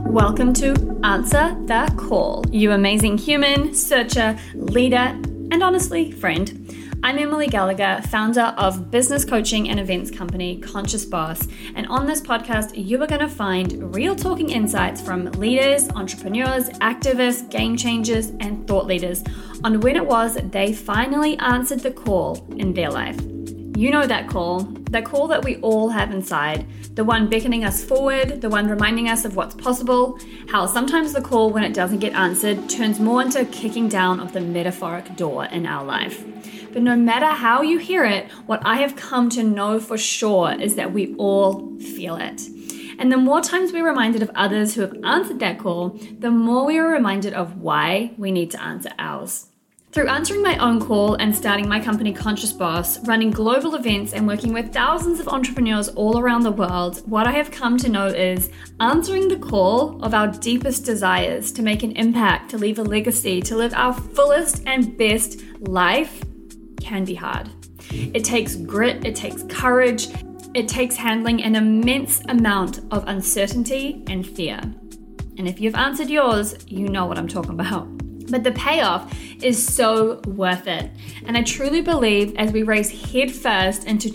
Welcome to Answer the Call, you amazing human, searcher, leader, and honestly, friend. I'm Emily Gallagher, founder of business coaching and events company Conscious Boss, and on this podcast, you are going to find real talking insights from leaders, entrepreneurs, activists, game changers, and thought leaders on when it was they finally answered the call in their life. You know that call that we all have inside, the one beckoning us forward, the one reminding us of what's possible, how sometimes the call, when it doesn't get answered, turns more into kicking down of the metaphoric door in our life. But no matter how you hear it, what I have come to know for sure is that we all feel it. And the more times we're reminded of others who have answered that call, the more we are reminded of why we need to answer ours. Through answering my own call and starting my company Conscious Boss, running global events and working with thousands of entrepreneurs all around the world, what I have come to know is answering the call of our deepest desires to make an impact, to leave a legacy, to live our fullest and best life can be hard. It takes grit, it takes courage, it takes handling an immense amount of uncertainty and fear. And if you've answered yours, you know what I'm talking about. But the payoff is so worth it. And I truly believe as we race headfirst into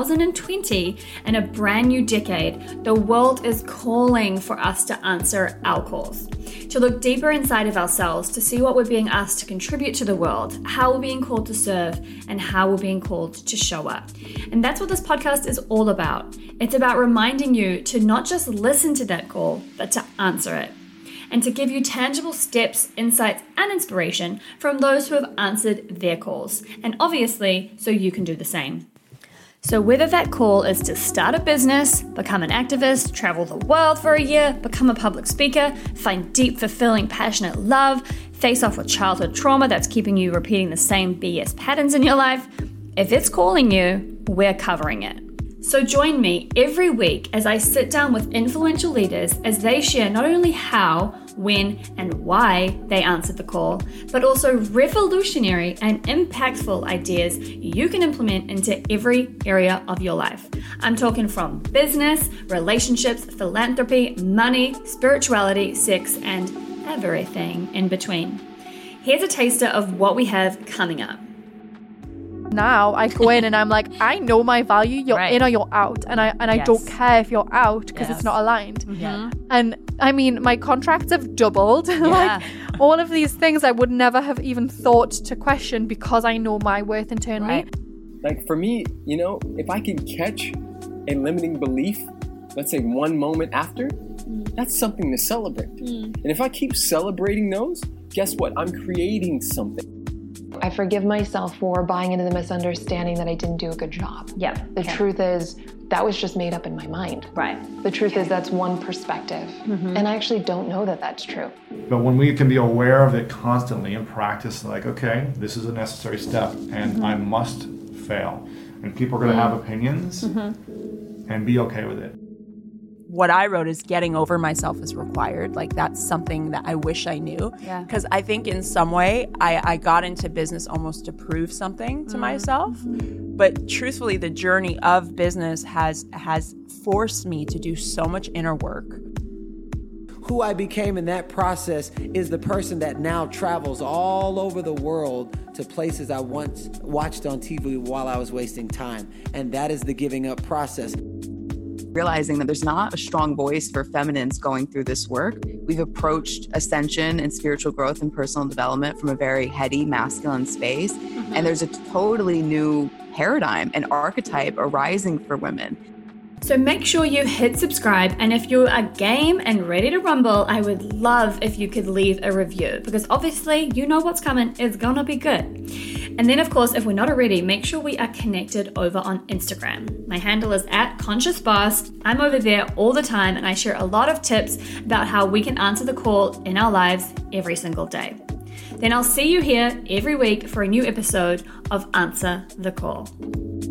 2020 and a brand new decade, the world is calling for us to answer our calls, to look deeper inside of ourselves, to see what we're being asked to contribute to the world, how we're being called to serve, and how we're being called to show up. And that's what this podcast is all about. It's about reminding you to not just listen to that call, but to answer it, and to give you tangible steps, insights, and inspiration from those who have answered their calls, and obviously, so you can do the same. So whether that call is to start a business, become an activist, travel the world for a year, become a public speaker, find deep, fulfilling, passionate love, face off with childhood trauma that's keeping you repeating the same BS patterns in your life, if it's calling you, we're covering it. So join me every week as I sit down with influential leaders as they share not only how, when, and why they answered the call, but also revolutionary and impactful ideas you can implement into every area of your life. I'm talking from business, relationships, philanthropy, money, spirituality, sex, and everything in between. Here's a taster of what we have coming up. Now I go in and I'm like, I know my value, you're in or you're out, and I don't care if you're out because it's not aligned. And I mean, my contracts have doubled. Like all of these things I would never have even thought to question because I know my worth internally. Like for me, you know, if I can catch a limiting belief, let's say one moment after, that's something to celebrate. And if I keep celebrating those, guess what? I'm creating something. I forgive myself for buying into the misunderstanding that I didn't do a good job. The truth is, that was just made up in my mind. The truth is, that's one perspective. And I actually don't know that that's true. But when we can be aware of it constantly and practice, like, okay, this is a necessary step and I must fail. And people are going to have opinions and be okay with it. What I wrote is getting over myself is required. Like that's something that I wish I knew. Because I think in some way I got into business almost to prove something to myself. But truthfully, the journey of business has forced me to do so much inner work. Who I became in that process is the person that now travels all over the world to places I once watched on TV while I was wasting time. And that is the giving up process. Realizing that there's not a strong voice for feminines going through this work. We've approached ascension and spiritual growth and personal development from a very heady, masculine space. And there's a totally new paradigm and archetype arising for women. So make sure you hit subscribe, and if you are game and ready to rumble, I would love if you could leave a review, because obviously you know what's coming, it's gonna be good. And then of course, if we're not already, make sure we are connected over on Instagram. My handle is @ConsciousBoss. I'm over there all the time and I share a lot of tips about how we can answer the call in our lives every single day. Then I'll see you here every week for a new episode of Answer the Call.